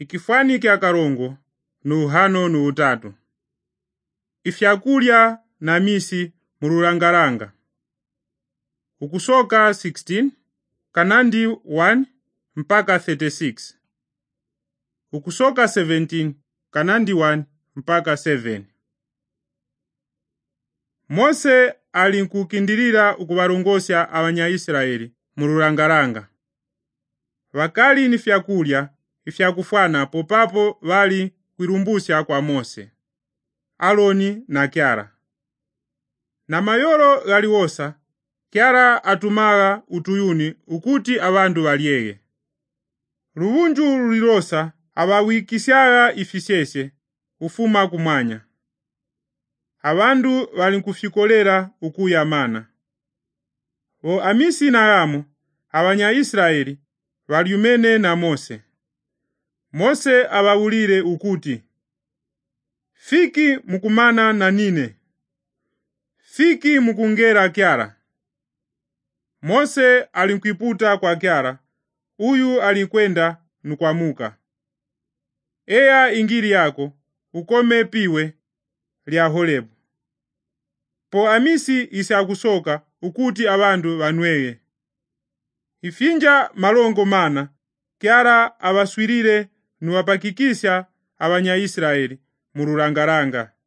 ikifwani kya karongo nu uhano nu utatu. Ifyakulya na misi mururangaranga. Ukusoka 16 kanandi 1 mpaka 36. Ukusoka 17 kanandi 1 mpaka 7. Mose alinkukindilira ukubarongosya Abanya-Israeli mururangaranga. Wakali ni fyakulya ifyakufwana popapo wali kwirumbusya kwa Mose, Aloni na Kyara. Na mayolo galiwosa Kyara atumaga utuyuni ukuti abandu balyege. Ruwunju lulilosa abawikisyaga ifisese ufuma kumwanya. Abandu balinkufikolera ukuya mana. Wo amisi na amu Abanya-Israeli balyumene na Mose. Mose abawulire ukuti, fiki mukumana na nine, fiki mukungera Kyara. Mose alinkwiputa kwa Kyara, uyu alinkwenda nukwamuka. Eya ingiri yako, ukome piwe lya Horebu. Po amisi isyakusoka ukuti abandu banweye. Ifinja malongo mana, Kyara abaswirire nuwapakikisya Abanya-Israeli mururangaranga.